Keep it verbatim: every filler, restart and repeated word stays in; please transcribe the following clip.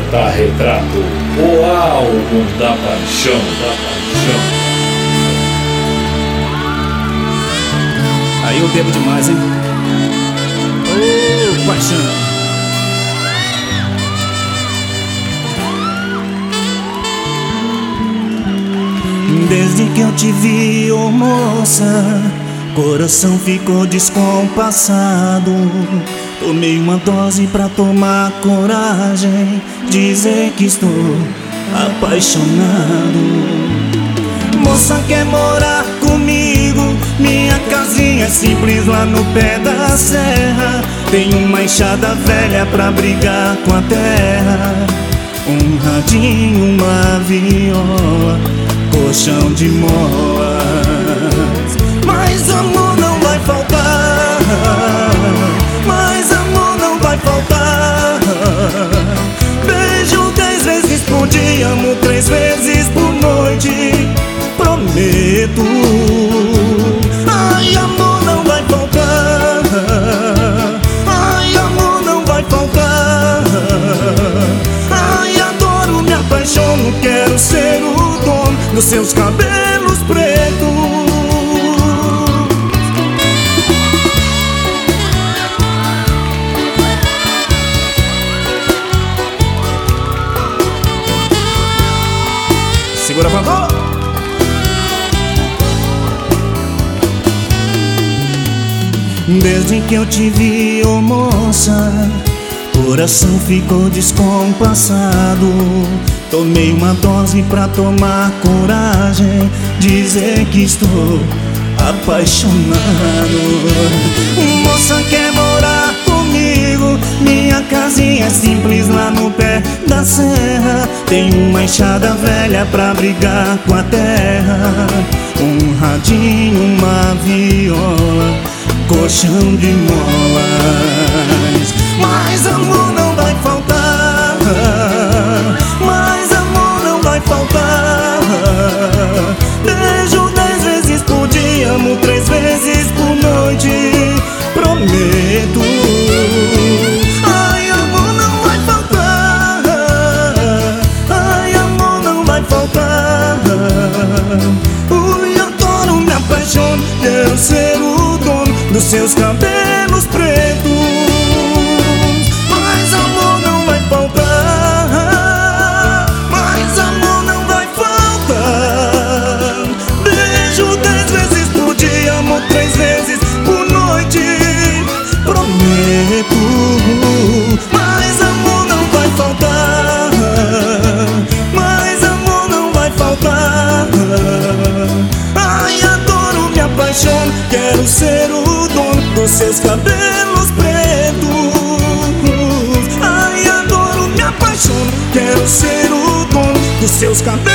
Porta-retrato, o álbum da paixão, da paixão. Aí eu bebo demais, hein? Ô, paixão. Desde que eu te vi, ô moça, coração ficou descompassado. Tomei uma dose pra tomar coragem, dizer que estou apaixonado. Moça, quer morar comigo? Minha casinha é simples lá no pé da serra. Tem uma enxada velha pra brigar com a terra, um radinho, uma viola, colchão de molas. Mas amor não vai faltar, mas amor não vai faltar. Beijo dez vezes por dia, amo três vezes por noite, prometo. Ai, amor não vai faltar, ai, amor não vai faltar. Ai, adoro, me apaixono, quero ser o dono dos seus cabelos pretos. Segura a mão. Desde que eu te vi, ô moça, coração ficou descompassado. Tomei uma dose pra tomar coragem, dizer que estou apaixonado. Moça, quer morar comigo? Minha casinha é simples lá no pé da serra. Tem uma enxada velha pra brigar com a terra, um radinho, uma viola, colchão de molas. Mas amor não vai faltar, mas amor não vai faltar. Beijo dez vezes por dia, amo três vezes por noite, prometo. Ai, amor não vai faltar, ai, amor não vai faltar. Ui, adoro, me apaixono, quero ser o dono dos seus cabelos pretos. Mas amor não vai faltar, mas amor não vai faltar. Beijo dez vezes por dia, amo três vezes por noite, prometo. Mas amor não vai faltar, mas amor não vai faltar. Ai, adoro, me apaixono, quero ser o dono dos seus cabelos pretos. Ai, adoro, me apaixono, quero ser o dono dos seus cabelos.